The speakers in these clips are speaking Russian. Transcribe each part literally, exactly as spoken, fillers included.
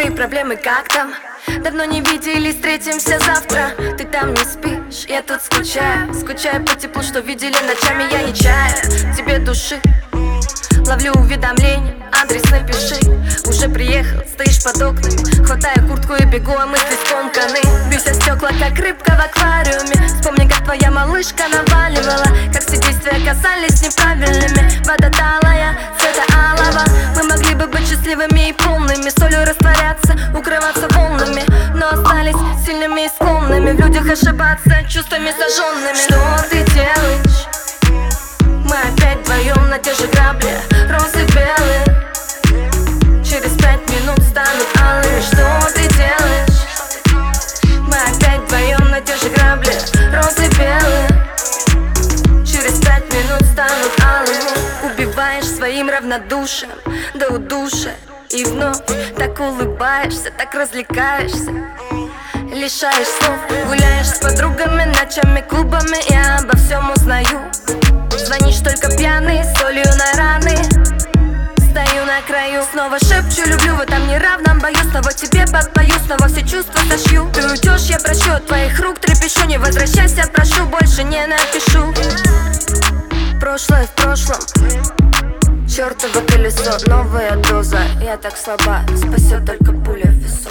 свои проблемы, как там? Давно не виделись, встретимся завтра. Ты там не спишь, я тут скучаю. Скучаю по теплу, что видели ночами, я не чаю тебе души. Ловлю уведомления, адрес напиши. Уже приехал, стоишь под окнами. Хватаю куртку и бегу, а мысли скомканы. Бьюсь о стекла, как рыбка в аквариуме. Вспомни, как твоя малышка наваливала, как все действия казались неправильными. Вода талая, цвета алого. Мы могли бы быть счастливыми и полными, солью растворяться, укрываться волнами, но остались сильными и склонными в людях ошибаться, чувствами сожженными. Что ты делаешь? Мы опять вдвоем на те же грабли. Розы белые через пять минут станут алыми. Что ты делаешь? Мы опять вдвоем на те же грабли. Розы белые через пять минут станут алыми. Убиваешь своим равнодушием до удушия. И вновь так улыбаешься, так развлекаешься, лишаешь слов, гуляешь с подругами, ночами, клубами. Я обо всем узнаю. Звонишь только пьяный, солью на раны. Стою на краю, снова шепчу, люблю в этом неравном бою. Снова тебе подпою, снова все чувства сошью. Ты уйдешь, я прощу, от твоих рук трепещу. Не возвращайся, прошу, больше не напишу. Прошлое в прошлом, чертово колесо, новая доза. Я так слаба, спасет только пуля в весу.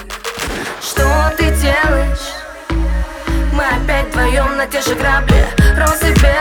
Что ты делаешь? Мы опять вдвоем на те же грабли. Розы белые